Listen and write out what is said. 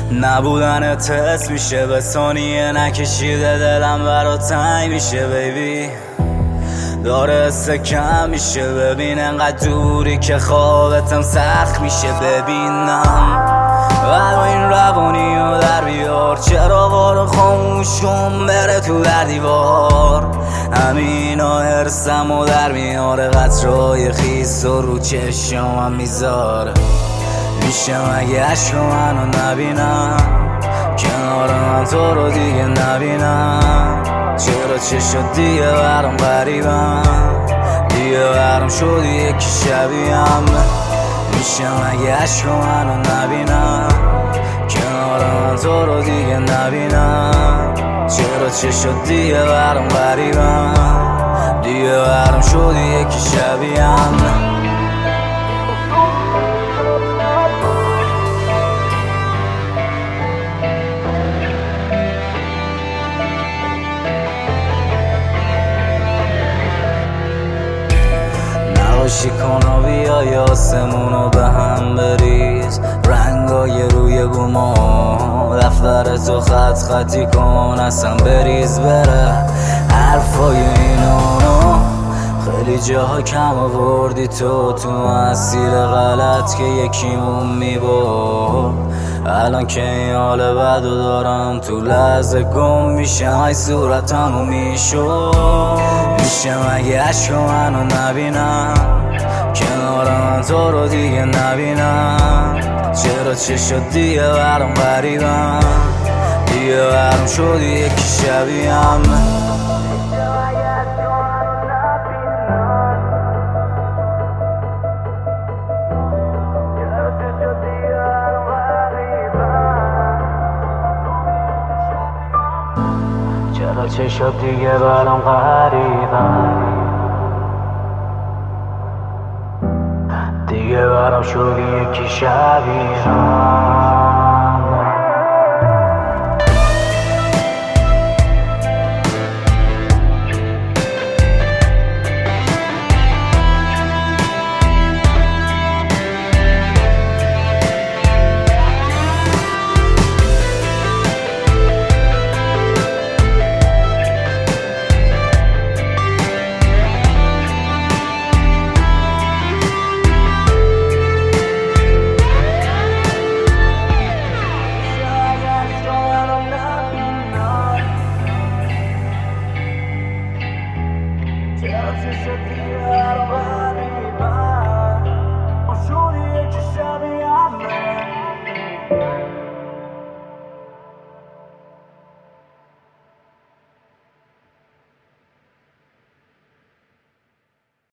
نبودن تست میشه به ثانیه نکشیده دلم برا تنگ میشه بیبی داره کم میشه ببین انقدر دوری که خوابتم سخت میشه ببینم ولو این روانی رو در بیار چراغا رو خاموش کن بره تو در دیوار همینا حرسم و در میاره قطرهای خیس و رو چشمم میذاره میشه مگه عشق منو نبینم کنار من تو رو دیگه نبینم چرا چه شد دیگه برام غریبم دیگه برام شدی یکی شبیهم میشه مگه عشق منو نبینم کنار من تو رو دیگه نبینم چرا چه شد دیگه برام غریبم دیگه برام شدی یکی شبیهم نباشی کن و بیای آسمونو به هم بریز رنگای روی بوما دفتر تو خط خطی کن اصلا بریز بره حرفای اینو خیلی جاها کم آوردی تو مسیر غلط که یکیمون میبرد الان که این حال بدو دارم تو لحظه گم میشه های صورتمو میشد میشه مگه عشق منو نبینم کنار من تو رو دیگه نبینم چرا چه شد دیگه برام غریبم دیگه برام شدی یکی شبیهم چرا چه شد دیگه برام غریبم دیگه برام شدی یکی شبیهم Just